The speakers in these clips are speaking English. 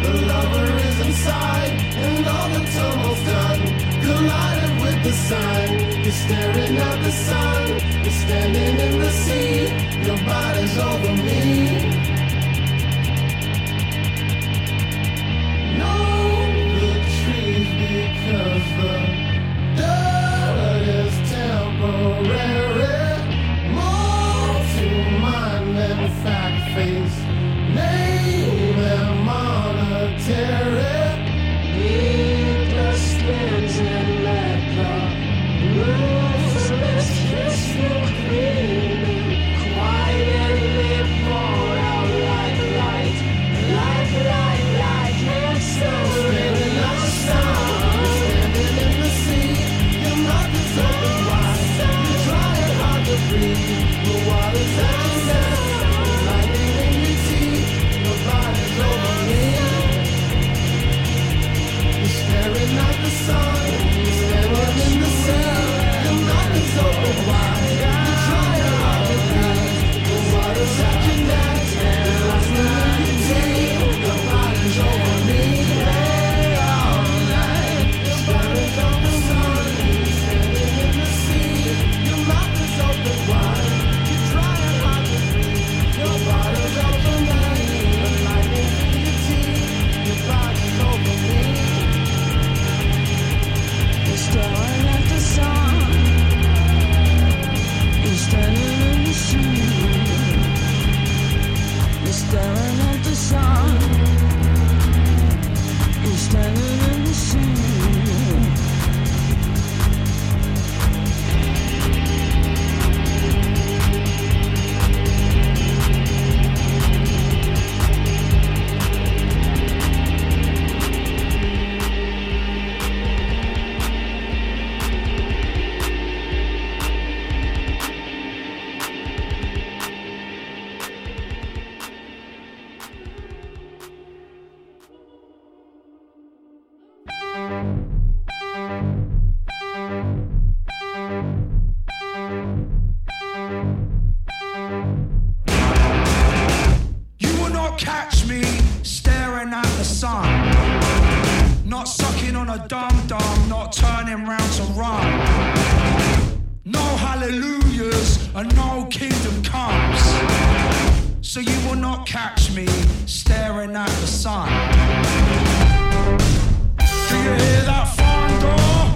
The lover is inside, and all the tumult's done. Collided with the sun. You're staring at the sun. You're standing in the sea. Your body's over me. No good trees because the dirt is temporary. More to mind than fact face. Name and monetary. Need the skins and let the ruthless kiss you clean. Quietly pour out like light. Like, it's so standing on the sun. Standing in the sea. Your mouth is open wide. You're trying hard to breathe. The water's endless. Lightning in your teeth. Your body's over me. You're staring at the sun. You're standing in the sea. Your mouth is open wide. You're trying hard to breathe. The water's at your neck. There's lightning in your teeth. Your body's over me. All night. Your body's on the sun. You're standing in the sea. Your mouth is open wide. You're trying hard to breathe. Your body's over me. The lightning in your teeth. Your body's over me. You're staring at the sun. You're standing in the sea. You're staring at the sun. You're standing in the sea. You will not catch me staring at the sun. Not sucking on a dum-dum, not turning round to run. No hallelujahs and no kingdom comes. So you will not catch me staring at the sun. Do you hear that thunder?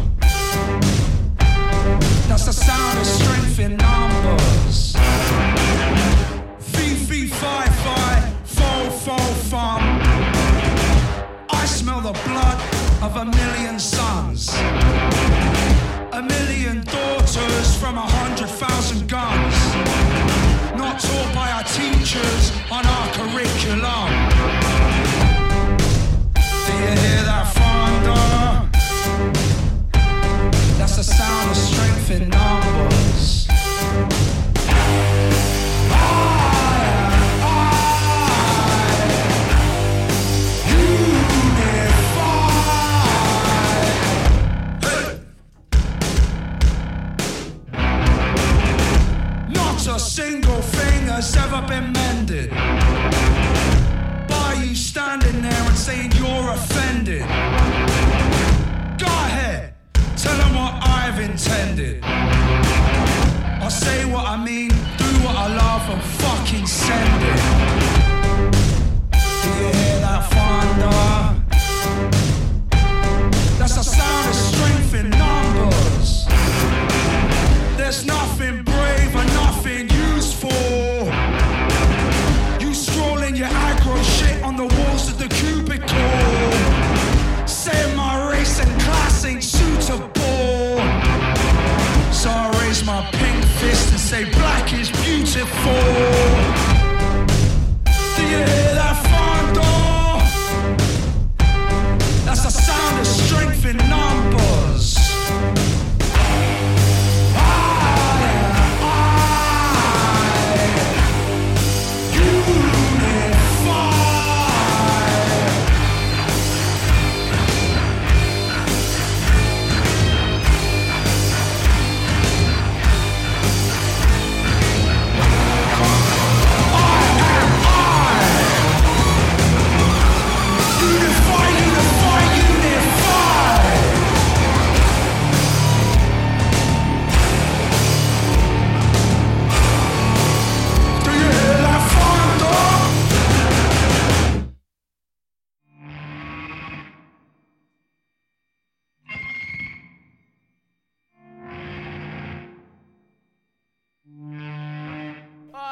That's the sound of strength in numbers. Fee, fi, fo, fum. I smell the blood of a million sons. A million daughters from 100,000 guns. Not taught by our teachers on our curriculum. Do you hear that thunder? That's the sound of strength in numbers. A single thing has ever been mended by you standing there and saying you're offended. Go ahead, tell them what I've intended. I say what I mean, do what I love and fucking send it. Do you hear that thunder? That's the sound of strength in numbers. There's nothing brave and nothing useful. You strolling your aggro shit on the walls of the cubicle. Saying my race and class ain't suitable. So I raise my pink fist and say black is beautiful.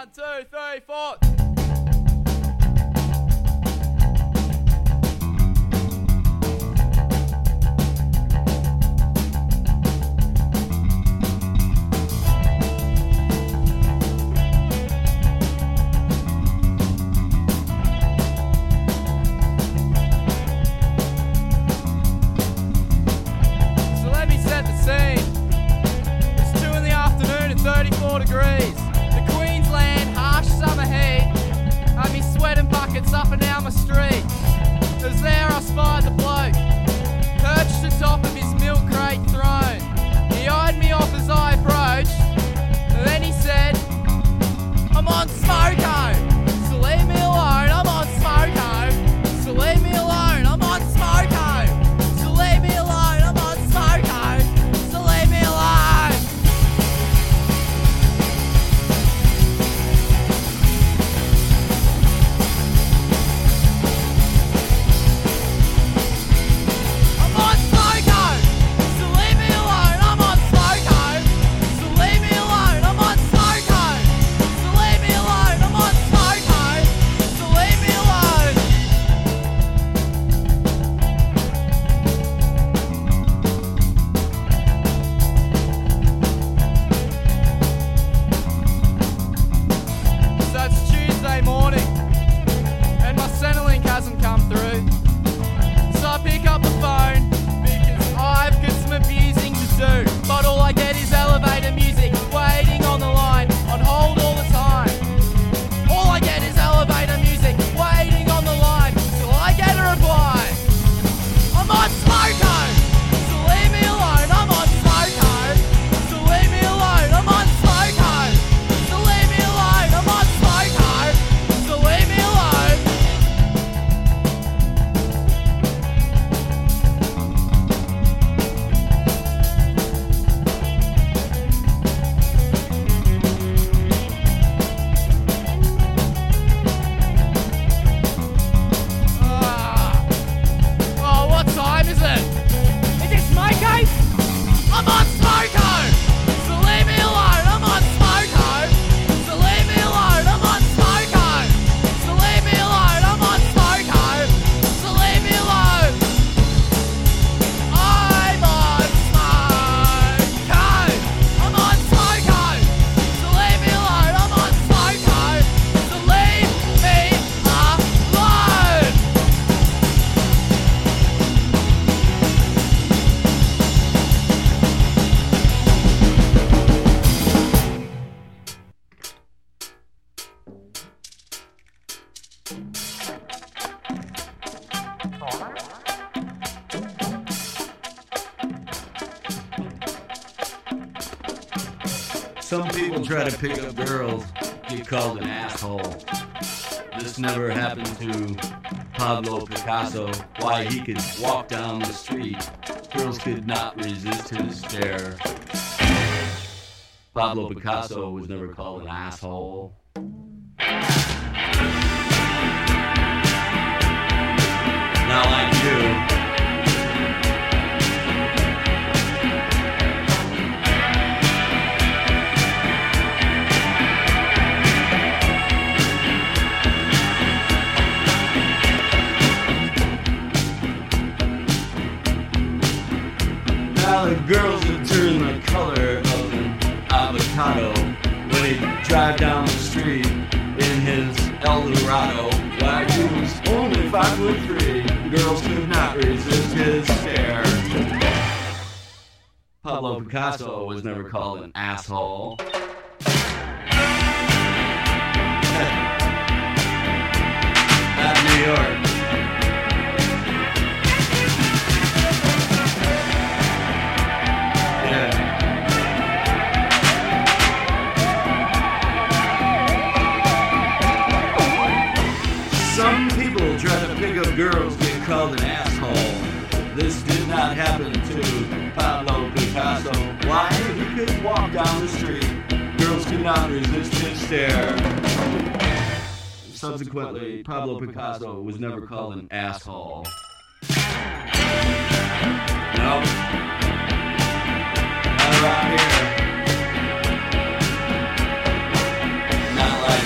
1, 2, 3, 4. So let me set the scene. It's 2 in the afternoon and 34 degrees. The Queensland harsh summer heat had me sweating buckets up and down my street. As there I spied the bloke, perched atop of his milk crate throne. He eyed me off as I approached, and then he said, I'm on smoko, so leave me alone, I'm on smoko, so leave me alone, I'm on smoko, so leave me alone, I'm on smoko, so leave me alone. I'm on smoko, so leave me alone, I'm on smoko, so leave me alone, I'm on smoko, so leave me alone, I'm on smoko, so leave me alone. So it's Tuesday morning, and my Centrelink hasn't come through. So I pick up the phone because I've got some abusing to do. But all I get is elevator music, waiting on the line, on hold all the time. All I get is elevator music, waiting on the line, till I get a reply. I'm on smoko, so leave me alone, I'm on smoko, so leave me alone, I'm on smoko, so leave me alone, I'm on smoko, so leave me alone. Oh, what time is it? Is it smoko? I'm on smoko! So leave me alone, I'm on smoko! So leave me alone, I'm on smoko! So leave me alone, I'm on smoko! So leave me alone! I'm on smoko! I'm on smoko! So leave me alone, I'm on smoko! So leave me alone! Some people try to pick up girls, get called an asshole. This never happened to Pablo Picasso. Why, he could walk down the street. Girls could not resist his stare. Pablo Picasso was never called an asshole. Not like you. Now the girls that turn the color of an avocado when he drive down the street in his Eldorado. Why, he was only 5'3". Girls could not resist his stare. Pablo Picasso was never called an asshole. Not New York. Some people try to pick up girls, get called an asshole. This did not happen to Pablo Picasso. Why? He could walk down the street. Girls could not resist his stare. Subsequently, Pablo Picasso was never called an asshole. No. Not around here. Not like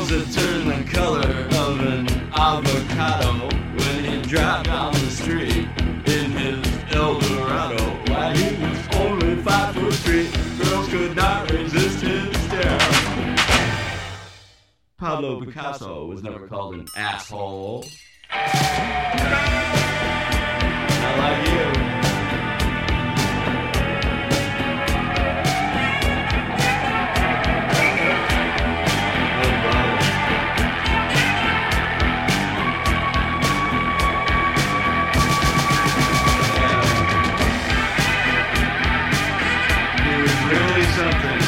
would turn the color of an avocado when he'd drive down the street in his Eldorado. Why, he was only 5'3". Girls could not resist his stare. Pablo Picasso was never called an asshole. Not like you. Something.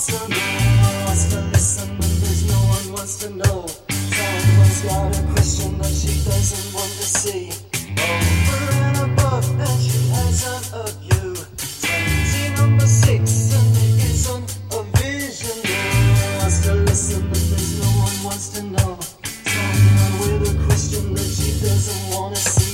answer. No one wants to listen and there's no one wants to know. Someone's got a question that she doesn't want to see. Over and above and she hasn't a view. 20 number 6 and it isn't a vision. No one wants to listen but there's no one wants to know. Someone with a question that she doesn't want to see.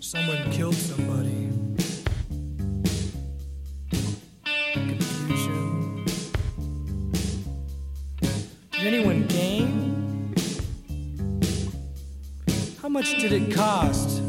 Someone killed somebody. Confusion. Did anyone gain? How much did it cost?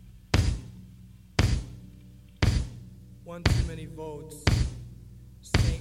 One too many votes. Saint